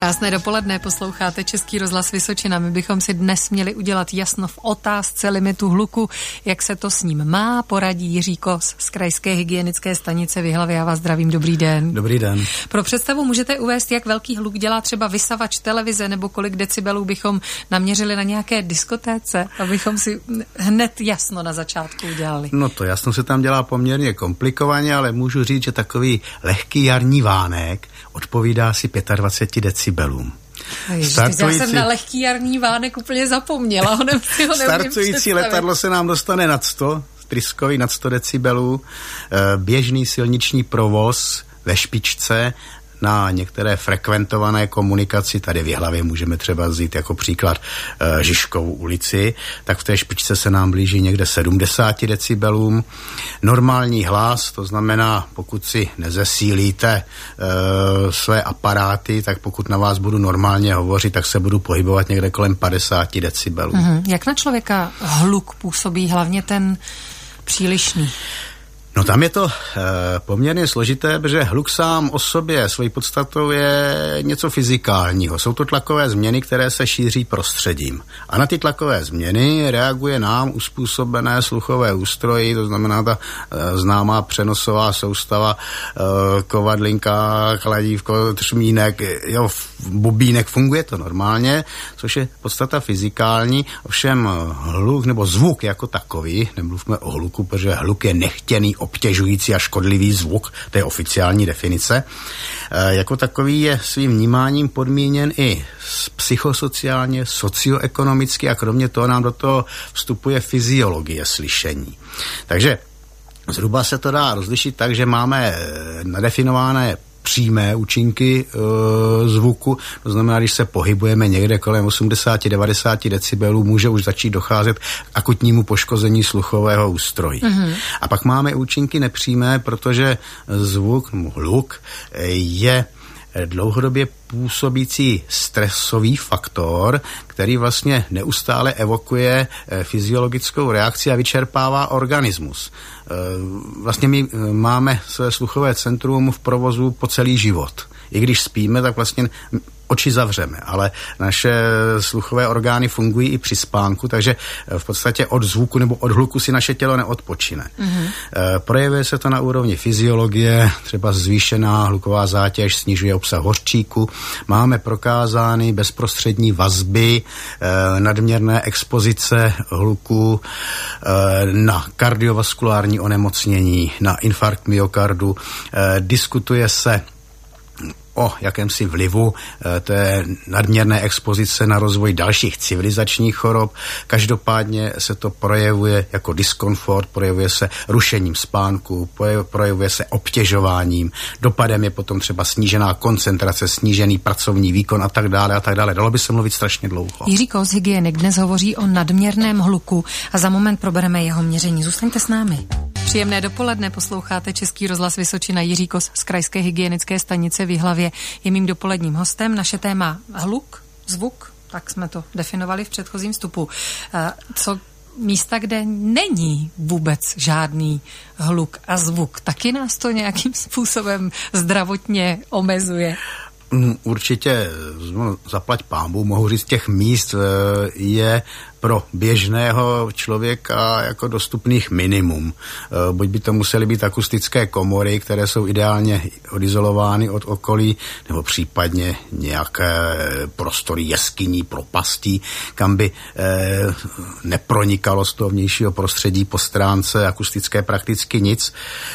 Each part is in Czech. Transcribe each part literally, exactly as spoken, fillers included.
Krásné dopoledne, posloucháte Český rozhlas Vysočina. My bychom si dnes měli udělat jasno v otázce limitu hluku, jak se to s ním má, poradí Jiří Kos z Krajské hygienické stanice v Jihlavě. Já vás zdravím, dobrý den. Dobrý den. Pro představu můžete uvést, jak velký hluk dělá třeba vysavač televize, nebo kolik decibelů bychom naměřili na nějaké diskotéce, abychom si hned jasno na začátku udělali. No to jasno se tam dělá poměrně komplikovaně, ale můžu říct, že takový lehký jarní vánek odpovídá si dvacet pět decibelům. Ježiš, Startující... Já jsem na lehký jarní vánek úplně zapomněla. Ho ne, ho Startující letadlo se nám dostane nad sto, tryskový nad sto decibelů, běžný silniční provoz ve špičce na některé frekventované komunikaci, tady v Jihlavě můžeme třeba vzít jako příklad e, Žižkovou ulici, tak v té špičce se nám blíží někde sedmdesát decibelům. Normální hlas, to znamená, pokud si nezesílíte e, své aparáty, tak pokud na vás budu normálně hovořit, tak se budu pohybovat někde kolem padesát decibelů. Mm-hmm. Jak na člověka hluk působí, hlavně ten přílišný? No tam je to e, poměrně složité, protože hluk sám o sobě svojí podstatou je něco fyzikálního. Jsou to tlakové změny, které se šíří prostředím. A na ty tlakové změny reaguje nám uspůsobené sluchové ústrojí, to znamená ta e, známá přenosová soustava, e, kovadlinka, kladívko, třmínek, jo, bubínek, funguje to normálně, což je podstata fyzikální, ovšem hluk nebo zvuk jako takový, nemluvme o hluku, protože hluk je nechtěný, obtěžující a škodlivý zvuk, to je oficiální definice. E, jako takový je svým vnímáním podmíněn i psychosociálně, socioekonomicky a kromě toho nám do toho vstupuje fyziologie slyšení. Takže zhruba se to dá rozlišit tak, že máme nadefinované přímé účinky e, zvuku, to znamená, když se pohybujeme někde kolem osmdesát až devadesát decibelů, může už začít docházet k akutnímu poškození sluchového ústrojí. Mm-hmm. A pak máme účinky nepřímé, protože zvuk, hluk je dlouhodobě působící stresový faktor, který vlastně neustále evokuje fyziologickou reakci a vyčerpává organismus. Vlastně my máme své sluchové centrum v provozu po celý život. I když spíme, tak vlastně oči zavřeme, ale naše sluchové orgány fungují i při spánku, takže v podstatě od zvuku nebo od hluku si naše tělo neodpočine. Mm-hmm. E, projevuje se to na úrovni fyziologie, třeba zvýšená hluková zátěž snižuje obsah hořčíku, máme prokázány bezprostřední vazby, e, nadměrné expozice hluku e, na kardiovaskulární onemocnění, na infarkt myokardu, e, diskutuje se o jakémsi vlivu e, té nadměrné expozice na rozvoj dalších civilizačních chorob. Každopádně se to projevuje jako diskomfort, projevuje se rušením spánku, projevuje se obtěžováním, dopadem je potom třeba snížená koncentrace, snížený pracovní výkon a tak dále a tak dále. Dalo by se mluvit strašně dlouho. Jiří Kos, hygienik, dnes hovoří o nadměrném hluku a za moment probereme jeho měření. Zůstaňte s námi. Příjemné dopoledne, posloucháte Český rozhlas Vysočina. Jiří Kos z Krajské hygienické stanice v Jihlavě je mým dopoledním hostem. Naše téma hluk, zvuk, tak jsme to definovali v předchozím vstupu. Co místa, kde není vůbec žádný hluk a zvuk, taky nás to nějakým způsobem zdravotně omezuje? Určitě, zaplať pánbůh, mohu říct, těch míst je pro běžného člověka jako dostupných minimum. Buď by to musely být akustické komory, které jsou ideálně odizolovány od okolí, nebo případně nějaké prostory jeskyní, propastí, kam by eh, nepronikalo z toho vnějšího prostředí po stránce akustické prakticky nic.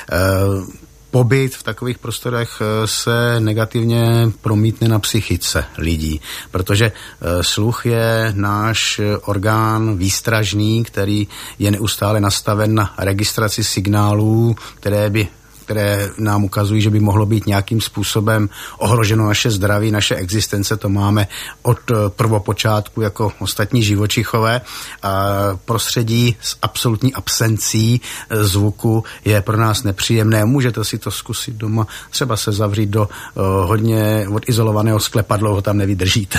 Eh, Pobyt v takových prostorech se negativně promítne na psychice lidí, protože sluch je náš orgán výstražný, který je neustále nastaven na registraci signálů, které by které nám ukazují, že by mohlo být nějakým způsobem ohroženo naše zdraví, naše existence. To máme od prvopočátku jako ostatní živočichové. A prostředí s absolutní absencí zvuku je pro nás nepříjemné. Můžete si to zkusit doma, třeba se zavřít do uh, hodně odizolovaného sklepa, dlouho tam nevydržíte.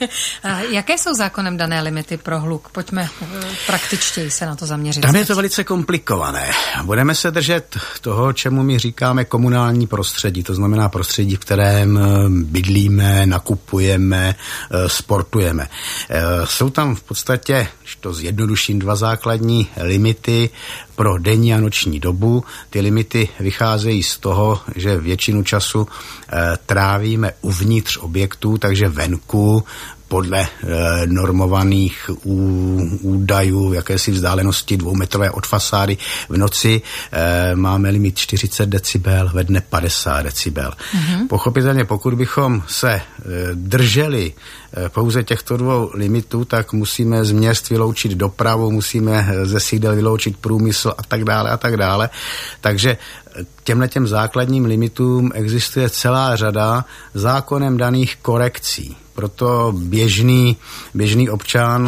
Jaké jsou zákonem dané limity pro hluk? Pojďme praktičtěji se na to zaměřit. Tam je to velice komplikované. Budeme se držet toho, čemu my my říkáme komunální prostředí, to znamená prostředí, v kterém bydlíme, nakupujeme, sportujeme. Jsou tam v podstatě, když to zjednoduším, dva základní limity pro denní a noční dobu. Ty limity vycházejí z toho, že většinu času trávíme uvnitř objektů, takže venku, podle e, normovaných ú, údajů v jakési vzdálenosti dvoumetrové od fasády. V noci e, máme limit čtyřicet decibel, ve dne padesát decibel. Mm-hmm. Pochopitelně, pokud bychom se e, drželi e, pouze těchto dvou limitů, tak musíme z měst vyloučit dopravu, musíme ze sídel vyloučit průmysl a tak dále a tak dále. Takže těmhle těm základním limitům existuje celá řada zákonem daných korekcí. Proto běžný, běžný občan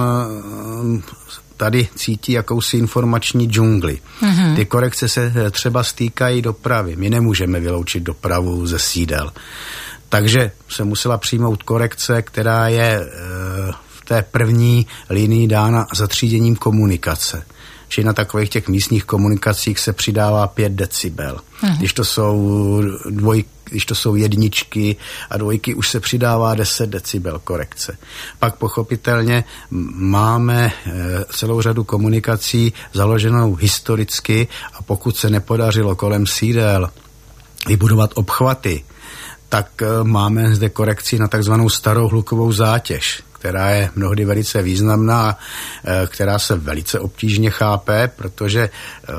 tady cítí jakousi informační džungli. Mm-hmm. Ty korekce se třeba stýkají dopravy. My nemůžeme vyloučit dopravu ze sídel. Takže se musela přijmout korekce, která je e, v té první linii dána zatříděním komunikace. Čili na takových těch místních komunikacích se přidává pět decibel. Mm-hmm. Když to jsou dvoj, když to jsou jedničky a dvojky, už se přidává deset decibel korekce. Pak pochopitelně máme celou řadu komunikací založenou historicky a pokud se nepodařilo kolem sídel vybudovat obchvaty, tak máme zde korekci na takzvanou starou hlukovou zátěž, která je mnohdy velice významná, která se velice obtížně chápe, protože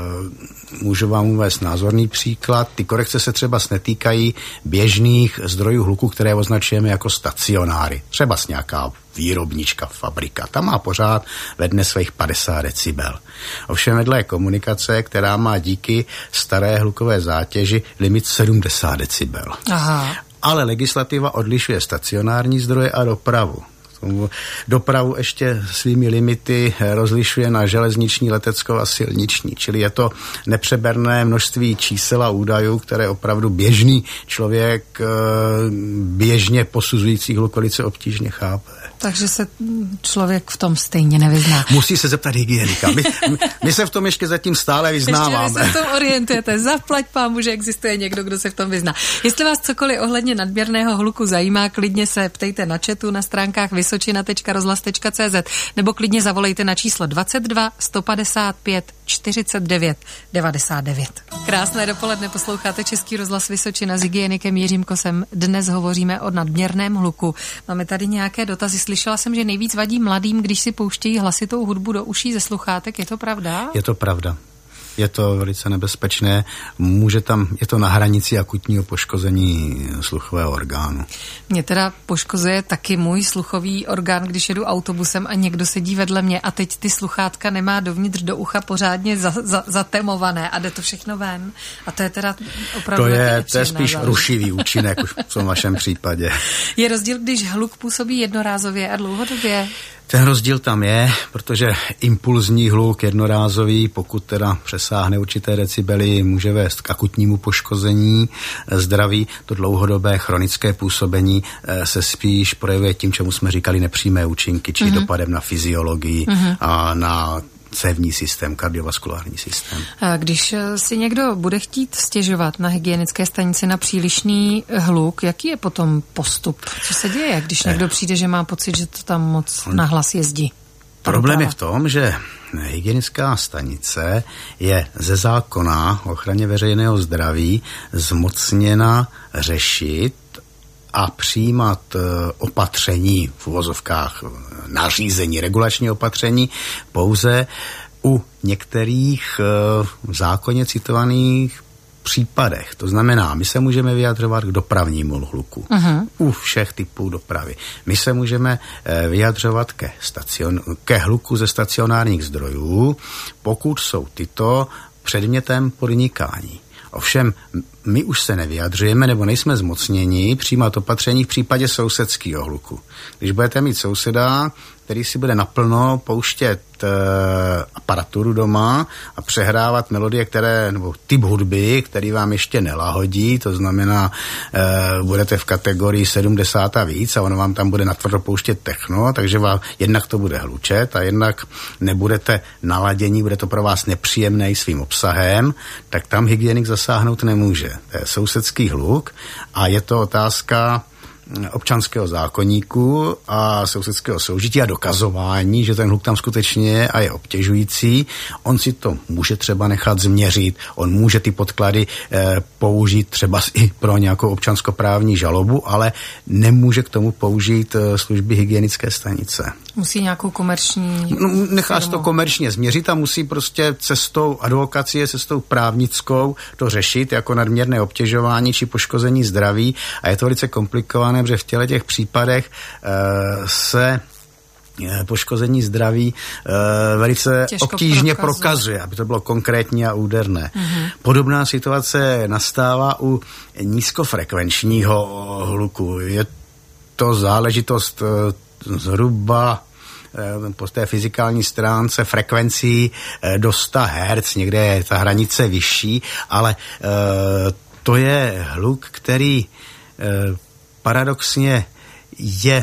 můžu vám uvést názorný příklad. Ty korekce se třeba netýkají běžných zdrojů hluku, které označujeme jako stacionáry. Třeba nějaká výrobnička, fabrika. Ta má pořád ve dne svých padesát decibel. Ovšem vedle je komunikace, která má díky staré hlukové zátěži limit sedmdesát decibel. Aha. Ale legislativa odlišuje stacionární zdroje a dopravu. Dopravu ještě svými limity rozlišuje na železniční, leteckou a silniční, čili je to nepřeberné množství čísel a údajů, které opravdu běžný člověk běžně posuzující hluk velice obtížně chápe. Takže se člověk v tom stejně nevyzná. Musí se zeptat hygienika. My, my, my se v tom ještě zatím stále vyznáváme. Ještě vy se v tom orientujete. Zaplať pámu, že existuje někdo, kdo se v tom vyzná. Jestli vás cokoliv ohledně nadměrného hluku zajímá, klidně se ptejte na chatu na stránkách vysočina tečka rozhlas tečka cé zet nebo klidně zavolejte na číslo dvacet dva sto padesát pět čtyřicet devět devadesát devět. Krásné dopoledne, posloucháte Český rozhlas Vysočina s hygienikem Jiřím Kosem. Dnes hovoříme o nadměrném hluku. Máme tady nějaké dotazy. Slyšela jsem, že nejvíc vadí mladým, když si pouštějí hlasitou hudbu do uší ze sluchátek. Je to pravda? Je to pravda. Je to velice nebezpečné. Může tam, je to na hranici akutního poškození sluchového orgánu. Mě teda poškozuje taky můj sluchový orgán, když jedu autobusem a někdo sedí vedle mě a teď ty sluchátka nemá dovnitř do ucha pořádně za, za, zatemované a jde to všechno ven. A to je teda opravdu To je, to je spíš záleží. Rušivý účinek už v tom vašem případě. Je rozdíl, když hluk působí jednorázově a dlouhodobě? Ten rozdíl tam je, protože impulzní hluk jednorázový, pokud teda přesáhne určité decibely, může vést k akutnímu poškození zdraví. To dlouhodobé chronické působení se spíš projevuje tím, čemu jsme říkali nepřímé účinky, či mm-hmm. dopadem na fyziologii mm-hmm. a na cévní systém, kardiovaskulární systém. A když si někdo bude chtít stěžovat na hygienické stanici na přílišný hluk, jaký je potom postup? Co se děje, když někdo přijde, že má pocit, že to tam moc nahlas jezdí? Problém je v tom, že hygienická stanice je ze zákona o ochraně veřejného zdraví zmocněna řešit a přijímat opatření v uvozovkách nařízení, regulační opatření pouze u některých v zákoně citovaných případech. To znamená, my se můžeme vyjadřovat k dopravnímu hluku. Uh-huh. U všech typů dopravy. My se můžeme vyjadřovat ke, stacion, ke hluku ze stacionárních zdrojů, pokud jsou tyto předmětem podnikání. Ovšem, my už se nevyjadřujeme nebo nejsme zmocněni přijímat opatření v případě sousedského hluku. Když budete mít souseda, který si bude naplno pouštět e, aparaturu doma a přehrávat melodie, které, nebo typ hudby, který vám ještě nelahodí, to znamená, e, budete v kategorii sedmdesát a víc a ono vám tam bude natvrdo pouštět techno, takže vám jednak to bude hlučet a jednak nebudete naladění, bude to pro vás nepříjemné svým obsahem, tak tam hygienik zasáhnout nemůže. To je sousedský hluk a je to otázka občanského zákoníku a sousedského soužití a dokazování, že ten hluk tam skutečně je a je obtěžující. On si to může třeba nechat změřit, on může ty podklady eh, použít třeba i pro nějakou občanskoprávní žalobu, ale nemůže k tomu použít eh, služby hygienické stanice. Musí nějakou komerční... No, nechá se to komerčně změřit a musí prostě cestou advokacie, cestou právnickou to řešit jako nadměrné obtěžování či poškození zdraví a je to velice komplikované, protože v těle těch případech e, se e, poškození zdraví e, velice těžko obtížně prokazuje. prokazuje, aby to bylo konkrétní a úderné. Mm-hmm. Podobná situace nastává u nízkofrekvenčního hluku. Je to záležitost e, zhruba po té fyzikální stránce frekvencí do sto hertz, někde je ta hranice vyšší, ale to je hluk, který paradoxně je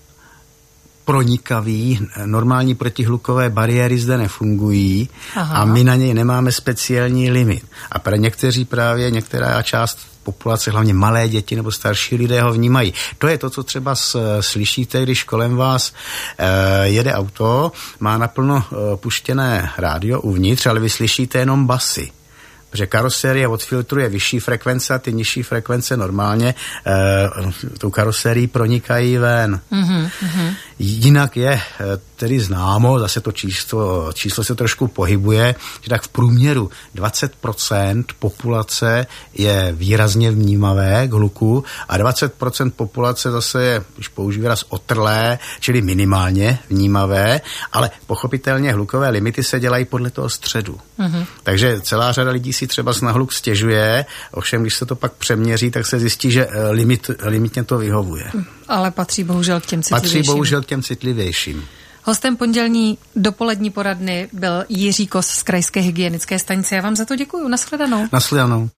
pronikavý, normální protihlukové bariéry zde nefungují. Aha. A my na něj nemáme speciální limit. A pro někteří právě, některá část populace, hlavně malé děti nebo starší lidé ho vnímají. To je to, co třeba slyšíte, když kolem vás e, jede auto, má naplno e, puštěné rádio uvnitř, ale vy slyšíte jenom basy. Protože karosérie odfiltruje vyšší frekvence a ty nižší frekvence normálně e, tou karosérií pronikají ven. Mm-hmm. Jinak je e, tedy známo, zase to číslo, číslo se trošku pohybuje, že tak v průměru dvacet procent populace je výrazně vnímavé k hluku a dvacet procent populace zase je, když použiju výraz, otrlé, čili minimálně vnímavé, ale pochopitelně hlukové limity se dělají podle toho středu. Mm-hmm. Takže celá řada lidí si třeba na hluk stěžuje, ovšem když se to pak přeměří, tak se zjistí, že limit, limitně to vyhovuje. Ale patří bohužel k těm citlivějším. Patří bohužel k těm citlivějším. Hostem pondělní dopolední poradny byl Jiří Kos z Krajské hygienické stanice. Já vám za to děkuju. Nashledanou. Nashledanou.